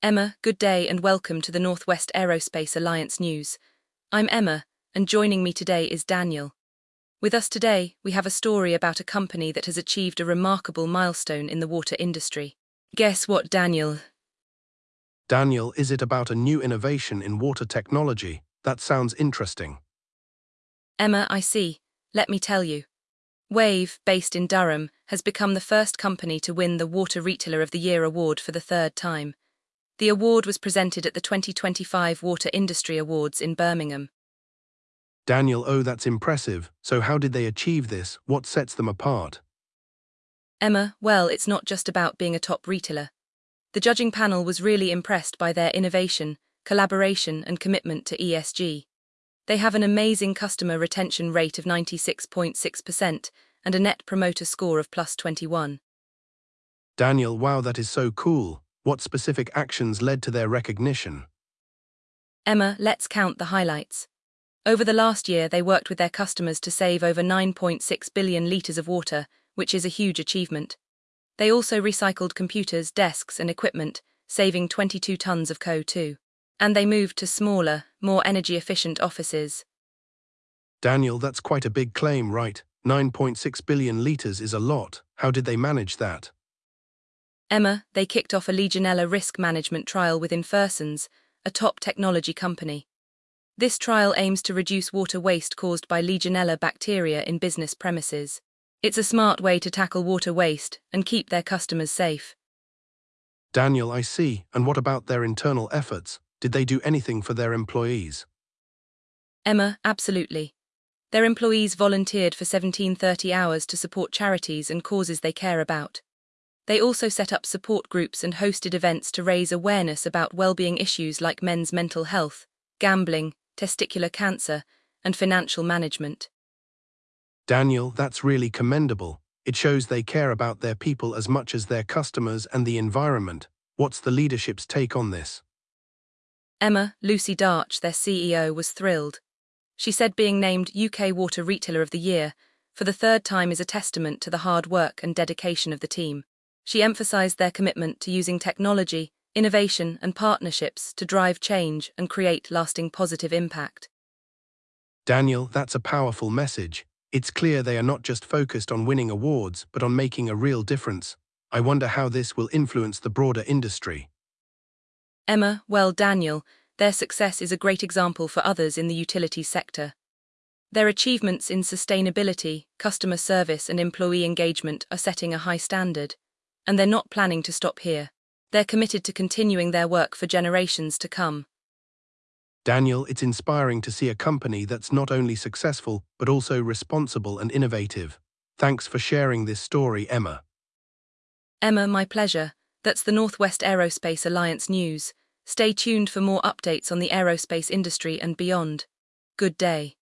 Emma, good day and welcome to the Northwest Aerospace Alliance News. I'm Emma, and joining me today is Daniel. With us today, we have a story about a company that has achieved a remarkable milestone in the water industry. Guess what, Daniel? Daniel, is it about a new innovation in water technology? That sounds interesting. Emma, I see. Let me tell you. Wave, based in Durham, has become the first company to win the Water Retailer of the Year award for the third time. The award was presented at the 2025 Water Industry Awards in Birmingham. Daniel, oh, that's impressive. So how did they achieve this? What sets them apart? Emma, well, it's not just about being a top retailer. The judging panel was really impressed by their innovation, collaboration, and commitment to ESG. They have an amazing customer retention rate of 96.6% and a net promoter score of +21. Daniel, wow, that is so cool. What specific actions led to their recognition? Emma, let's count the highlights. Over the last year, they worked with their customers to save over 9.6 billion litres of water, which is a huge achievement. They also recycled computers, desks, and equipment, saving 22 tons of CO2. And they moved to smaller, more energy-efficient offices. Daniel, that's quite a big claim, right? 9.6 billion litres is a lot. How did they manage that? Emma, they kicked off a Legionella risk management trial with Infersons, a top technology company. This trial aims to reduce water waste caused by Legionella bacteria in business premises. It's a smart way to tackle water waste and keep their customers safe. Daniel, I see. And what about their internal efforts? Did they do anything for their employees? Emma, absolutely. Their employees volunteered for 1730 hours to support charities and causes they care about. They also set up support groups and hosted events to raise awareness about well-being issues like men's mental health, gambling, testicular cancer, and financial management. Daniel, that's really commendable. It shows they care about their people as much as their customers and the environment. What's the leadership's take on this? Emma, Lucy Darch, their CEO, was thrilled. She said being named UK Water Retailer of the Year for the third time is a testament to the hard work and dedication of the team. She emphasized their commitment to using technology, innovation, and partnerships to drive change and create lasting positive impact. Daniel, that's a powerful message. It's clear they are not just focused on winning awards, but on making a real difference. I wonder how this will influence the broader industry. Emma, well, Daniel, their success is a great example for others in the utilities sector. Their achievements in sustainability, customer service, and employee engagement are setting a high standard. And they're not planning to stop here. They're committed to continuing their work for generations to come. Daniel, it's inspiring to see a company that's not only successful, but also responsible and innovative. Thanks for sharing this story, Emma. Emma, my pleasure. That's the Northwest Aerospace Alliance News. Stay tuned for more updates on the aerospace industry and beyond. Good day.